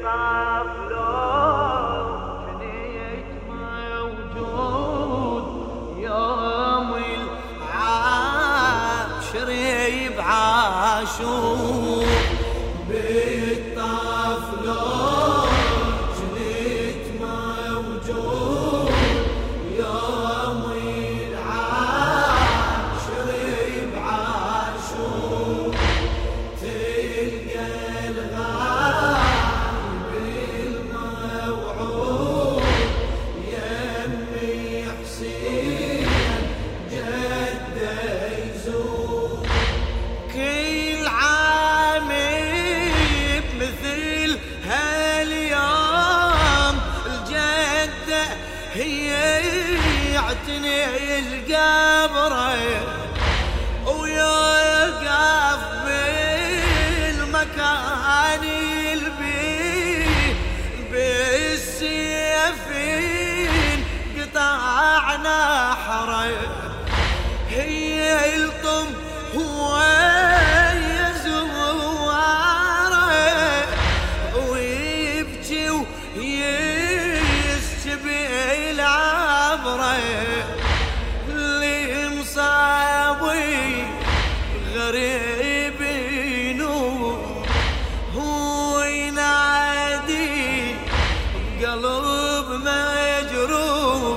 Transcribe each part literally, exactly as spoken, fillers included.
عاشور بالطاف لو جنيت موجود يوم العاشر بعاشور تلقى الغايب الموعود يمي حسين جده يزور كل عام بمثل هاليوم الجدة هي يعتني القبر ويقف بالمكان البيه بالسيفين قطع نحره هي يلطم هو اللي مصابي غريب ينور هو ينادي بقلب مجروح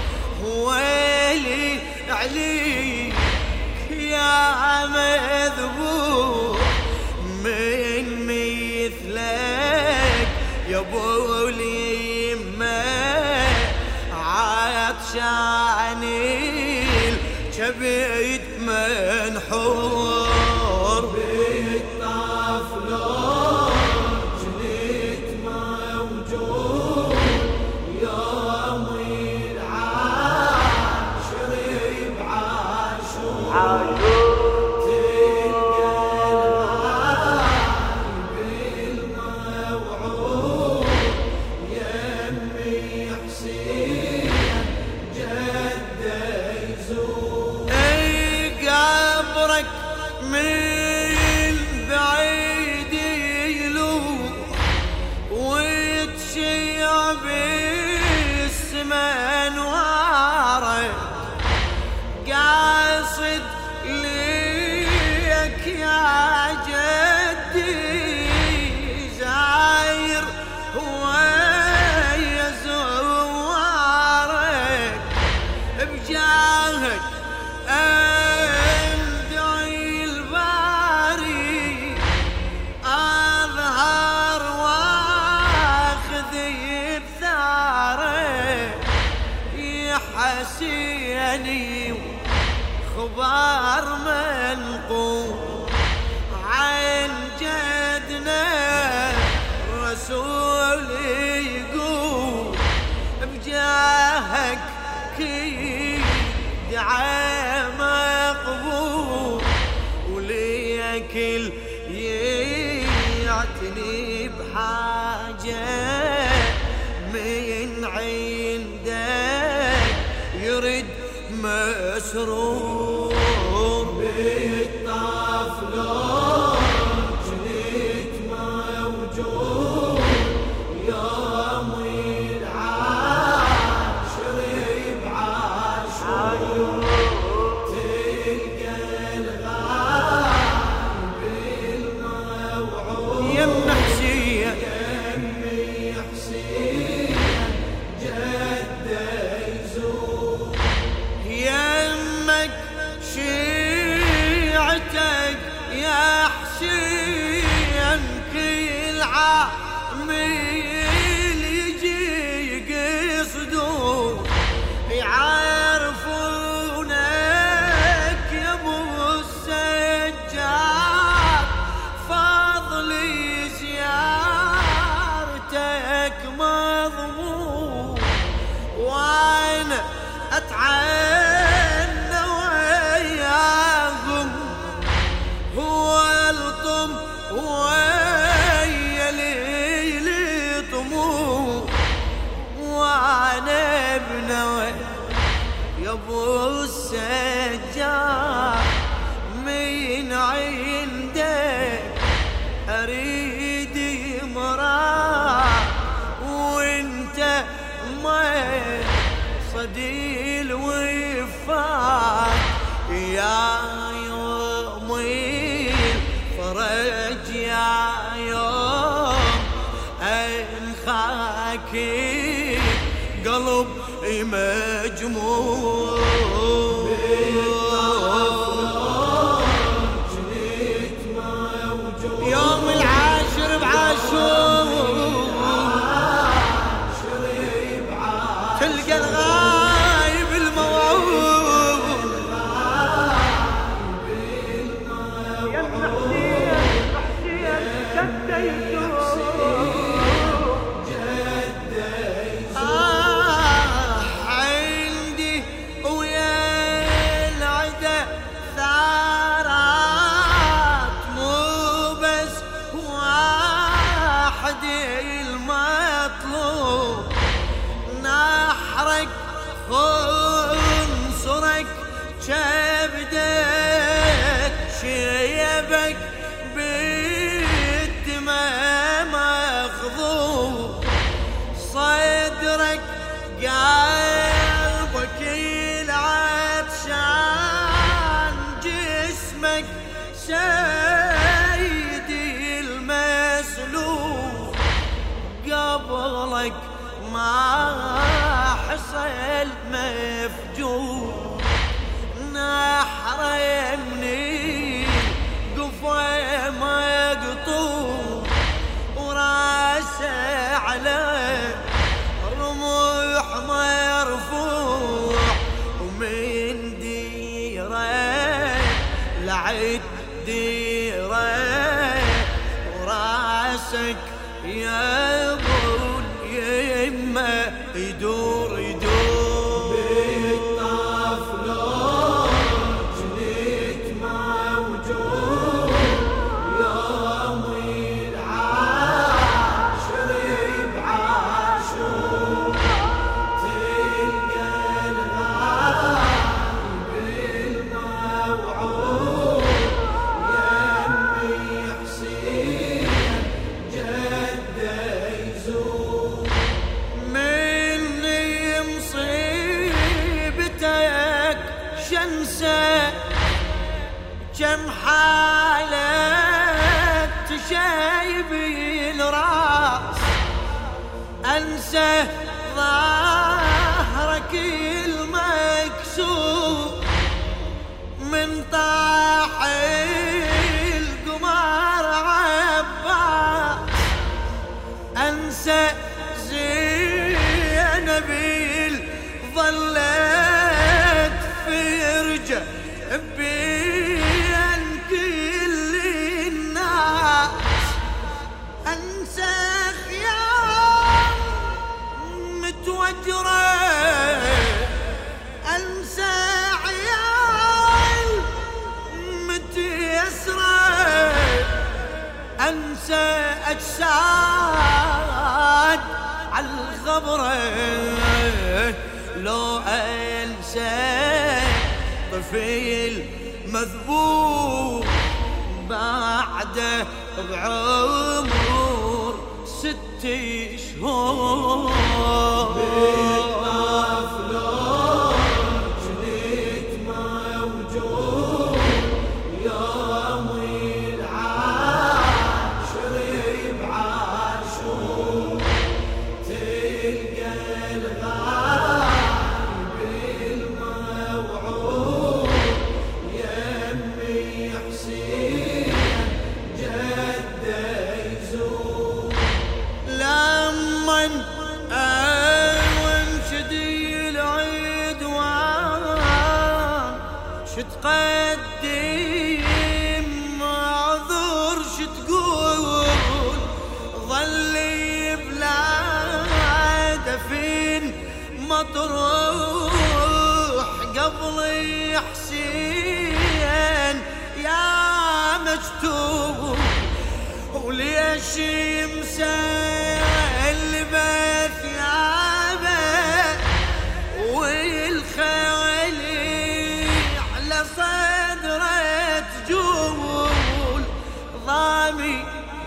ويلي عليك يا مذبوح من مثلك يا ابو اليمه عطشاني الكبد منحور بالطاف لو جنيت موجود يوم العاشر بعاشور من بعيد يلوح وتشيع بالسما انواره قاصد ليك يا جدي زاير ويا زوارك بجاهك حسيني خبر منقول عن جدنا الرسول يقول بجاهك كي دعاء مقبول وليك يعتني بحاجة من عندك يرد مسرور بالطاف لو جنيت موجود يوم العاشر بعاشور تلقى الغايب الموعود يم حسين يمي حسين جده يزور يمك شيعتك يا حسين عندي الوفاة يا يوم الفرج يا يوم انخاك قلب مجموع يوم العاشر بعاشور تلقى الغايب الموعود يا حسين حسين جديته آه عندي ويا العدا ثارات مو بس واحد المطلوب نحرك خنصرك كبدك شيبك بالدماء مخضوب صدرك قلبك العطشان جسمك سيدي المسلوب قبلك ما حصل مفجوع نحره من قفا مقطوع وراسه على رمح مرفوع ومن ديره لعد ديره وراسك يا ابو يما يدور يدور بالطاف لو جنيت موجود يوم العاشر بعاشور تلقى الغايب الموعود يمي حسين جده يزور شنسة كم حالة تشايبي الراس أنسى ظهرك المكسور من طاح القمر عباس أنسى زينب ظلت فرجة بين كل الناس أنسى خيام متوجرة أنسى عيال متيسرة أنسى أجساد عالخبرة لو أنسى طفل مذبوح بعده بعمر ست شهور بالطفل جنيت موجود يوم العاشر بعاشور تلقى الغايب الموعود يمي حسين جده يزور لمن وانشدي العدوان شتقدم معذور شتقول ظلي بلا دفين مطروح قبل حسين يا مجتوب وليش مسلبة ثيابه والخيل على صدره تجول ضامي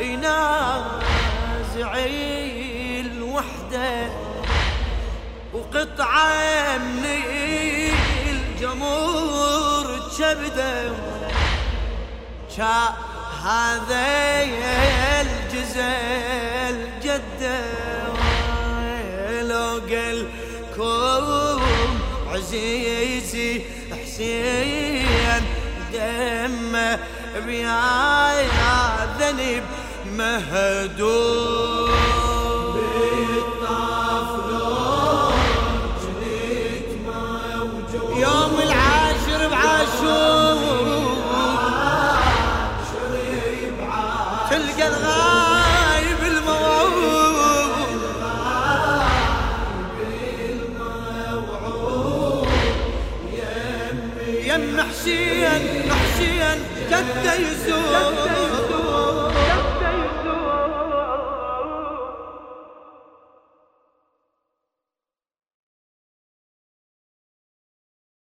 ينازع الوحده قطعة من الجمور كبده شا هذا الجزل جده لو قلكم عزيزي حسين دمه بيا ذنب مهدوم بالطفلون جنيت موجود يوم العاشر بعاشور تلقى الغايب الموعود يم حسين حسين جده يزور